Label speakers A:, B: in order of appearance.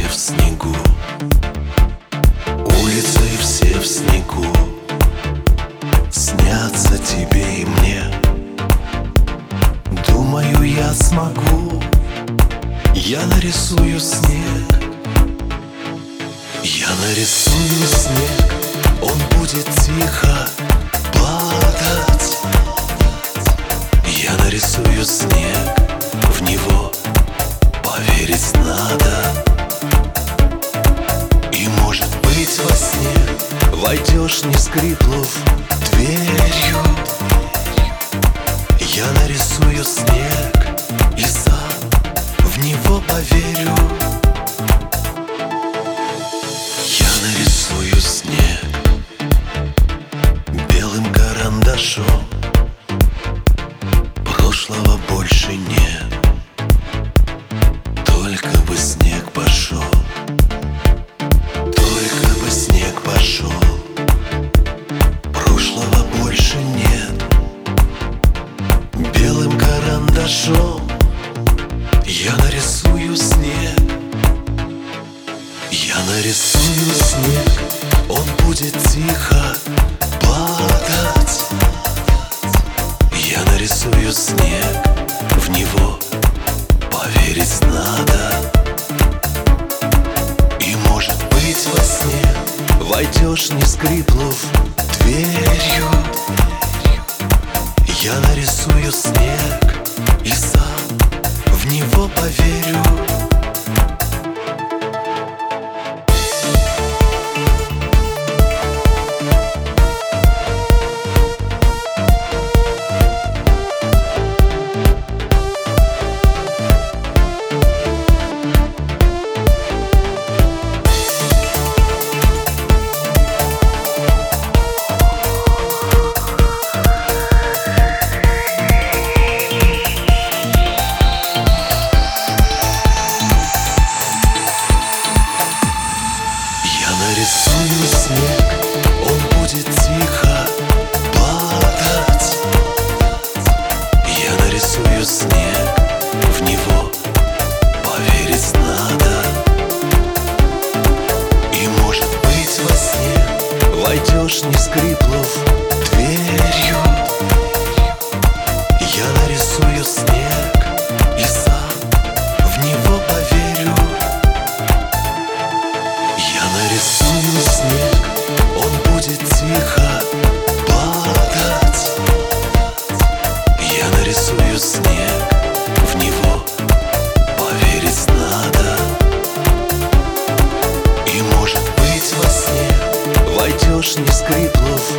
A: в снегу, улицы все в снегу. Снятся тебе и мне. Думаю, я смогу. Я нарисую снег. Я нарисую снег. Он будет тихо падать. Я нарисую снег. В него поверить надо. И может быть во сне войдешь, не скрипнув дверью. Я нарисую снег и сам в него поверю. Я нарисую снег белым карандашом. Прошлого больше нет. Только бы снег пошел. Только бы снег пошел. Прошлого больше нет. Белым карандашом я нарисую снег. Я нарисую снег. Он будет тихо падать. Я нарисую снег. В него поверить надо. И может быть во сне войдешь, не скрипнув дверью. Я нарисую снег и сам в него поверю. Нарисую снег, он будет тихо падать. Я нарисую снег, в него поверить надо. И может быть во сне войдешь, не скрипнув дверью. Я нарисую снег и сам в него поверю. Я нарисую снег, он будет тихо падать. Я нарисую снег, в него поверить надо. И может быть во сне войдешь, не скрипнув